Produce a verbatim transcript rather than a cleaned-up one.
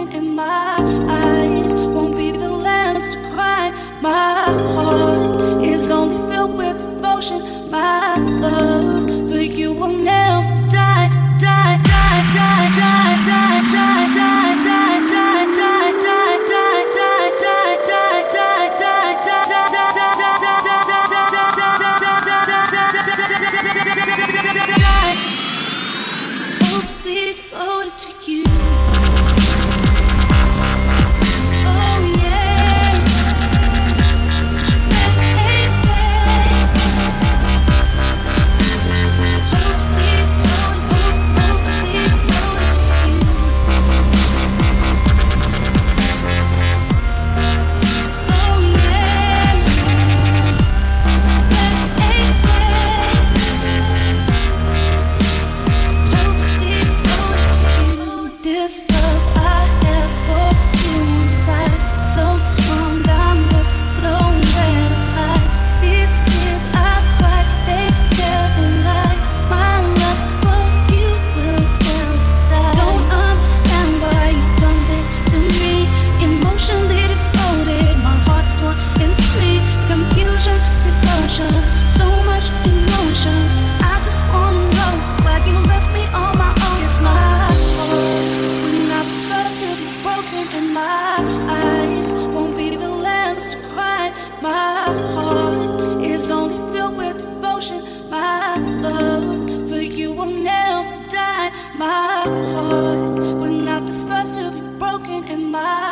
broken, and my eyes won't be the last to cry. My heart is only filled with devotion. My love for you will never die, die, die, die, die, die, die, die, die, die, die, die, die, die, die, die, die, die, die. Hopelessly devoted to you. My heart is only filled with devotion. My love for you will never die. My heart was not the first to be broken, and my